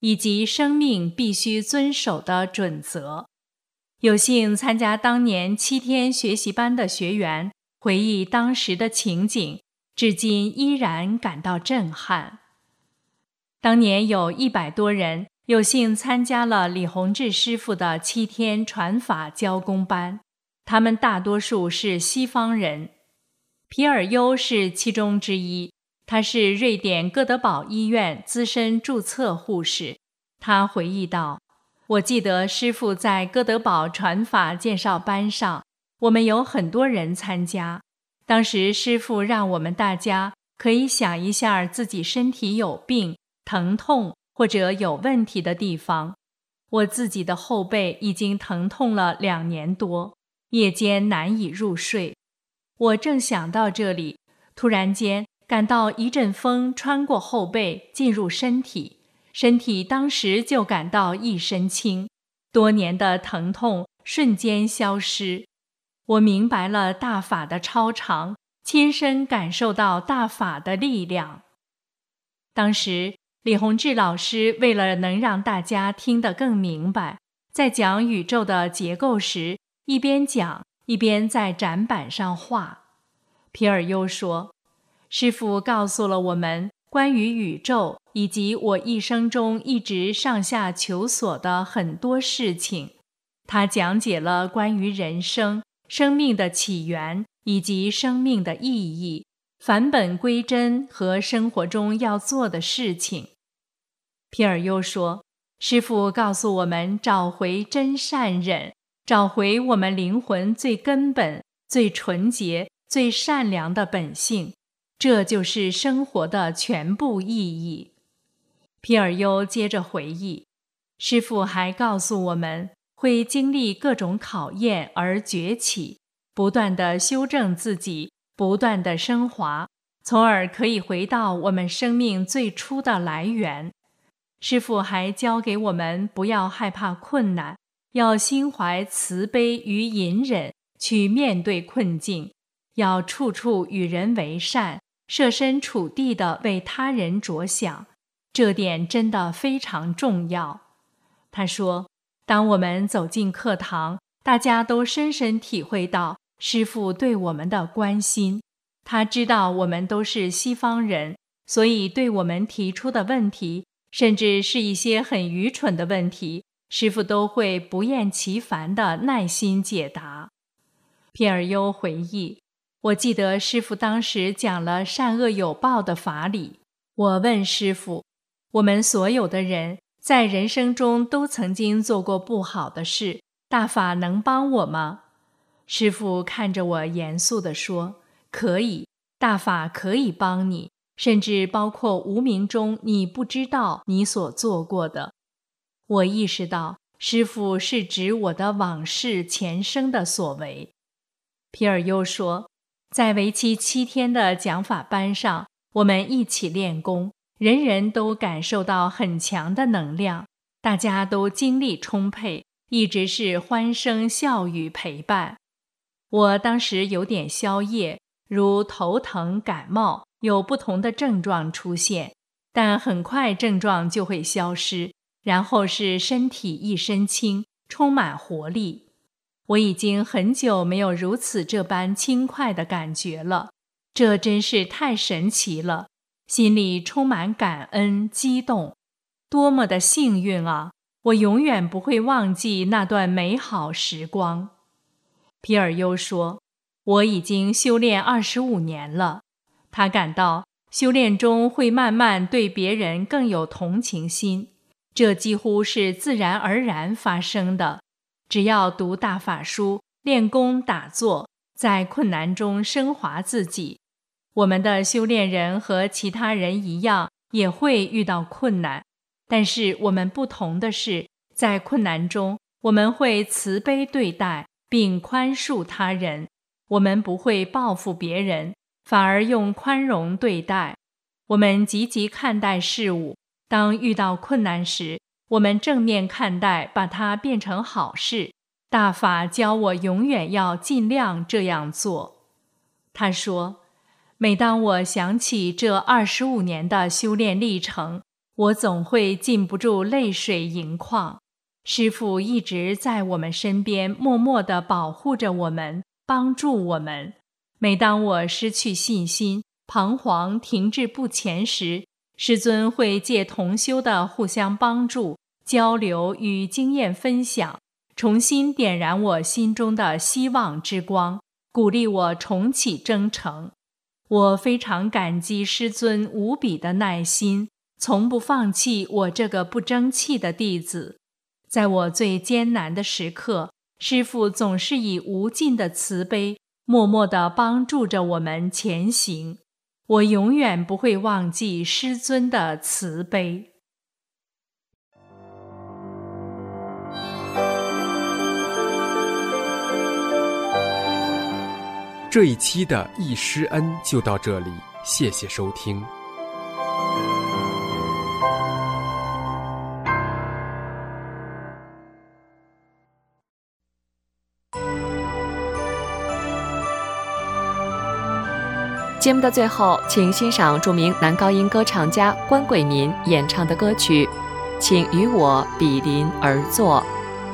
以及生命必须遵守的准则。有幸参加当年七天学习班的学员回忆当时的情景，至今依然感到震撼。当年有一百多人有幸参加了李洪志师傅的七天传法教功班，他们大多数是西方人。皮尔优是其中之一，他是瑞典哥德堡医院资深注册护士。他回忆道，我记得师父在哥德堡传法介绍班上，我们有很多人参加。当时师父让我们大家可以想一下自己身体有病、疼痛或者有问题的地方。我自己的后背已经疼痛了两年多，夜间难以入睡。我正想到这里，突然间感到一阵风穿过后背进入身体，身体当时就感到一身轻，多年的疼痛瞬间消失。我明白了大法的超常，亲身感受到大法的力量。当时李洪志老师为了能让大家听得更明白，在讲宇宙的结构时，一边讲一边在展板上画。皮尔优说，师父告诉了我们关于宇宙以及我一生中一直上下求索的很多事情。他讲解了关于人生、生命的起源以及生命的意义，返本归真和生活中要做的事情。皮尔优说，师父告诉我们找回真善忍，找回我们灵魂最根本、最纯洁、最善良的本性，这就是生活的全部意义。皮尔优接着回忆，师父还告诉我们会经历各种考验而崛起，不断地修正自己，不断地升华，从而可以回到我们生命最初的来源。师父还教给我们不要害怕困难，要心怀慈悲与隐忍去面对困境，要处处与人为善，设身处地地为他人着想，这点真的非常重要。他说，当我们走进课堂，大家都深深体会到师父对我们的关心。他知道我们都是西方人，所以对我们提出的问题，甚至是一些很愚蠢的问题，师父都会不厌其烦地耐心解答。皮尔优回忆，我记得师父当时讲了善恶有报的法理。我问师父，我们所有的人在人生中都曾经做过不好的事，大法能帮我吗？师父看着我严肃地说，可以，大法可以帮你，甚至包括无名中你不知道你所做过的。我意识到师父是指我的往事前生的所为。皮尔优说，在为期七天的讲法班上，我们一起练功，人人都感受到很强的能量，大家都精力充沛，一直是欢声笑语陪伴。我当时有点宵夜，如头疼、感冒，有不同的症状出现，但很快症状就会消失，然后是身体一身轻，充满活力。我已经很久没有如此这般轻快的感觉了，这真是太神奇了，心里充满感恩激动。多么的幸运啊！我永远不会忘记那段美好时光。皮尔优说，我已经修炼二十五年了。他感到修炼中会慢慢对别人更有同情心，这几乎是自然而然发生的。只要读大法书，练功打坐，在困难中升华自己。我们的修炼人和其他人一样，也会遇到困难，但是我们不同的是，在困难中，我们会慈悲对待，并宽恕他人。我们不会报复别人，反而用宽容对待。我们积极看待事物，当遇到困难时，我们正面看待，把它变成好事。大法教我永远要尽量这样做。他说，每当我想起这二十五年的修炼历程， 我总会禁不住泪水盈眶。师父一直在我们身边默默地保护着我们，帮助我们。每当我失去信心、彷徨、停滞不前时，师尊会借同修的互相帮助、交流与经验分享，重新点燃我心中的希望之光，鼓励我重启征程。我非常感激师尊无比的耐心，从不放弃我这个不争气的弟子。在我最艰难的时刻，师父总是以无尽的慈悲，默默地帮助着我们前行。我永远不会忘记师尊的慈悲。 这一期的忆师恩就到这里，谢谢收听。 节目的最后，请欣赏著名男高音歌唱家关贵民演唱的歌曲《请与我比邻而坐》。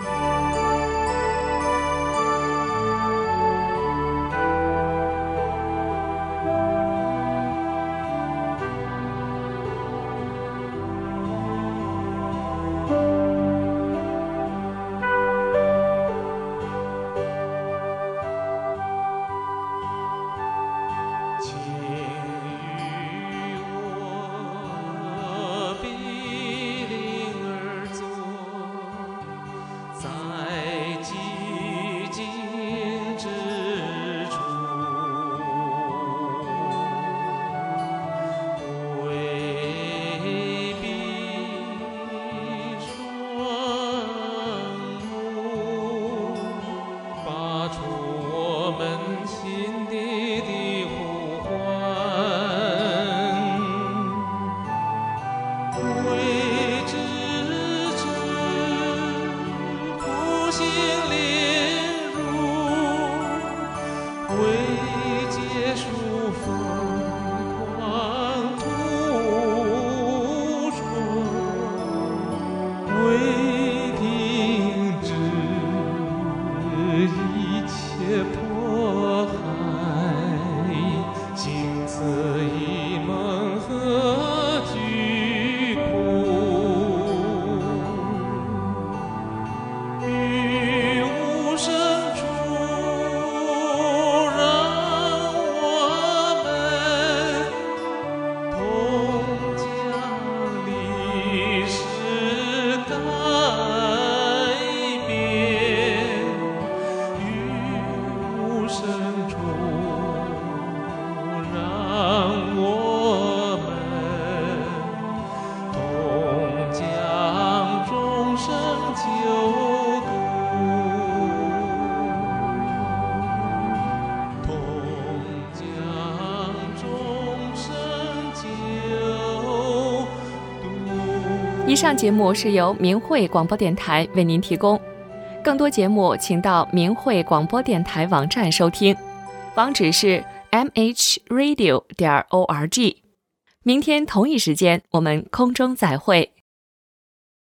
以上节目是由明慧广播电台为您提供，更多节目请到明慧广播电台网站收听，网址是 m h radio 点 org。明天同一时间我们空中再会。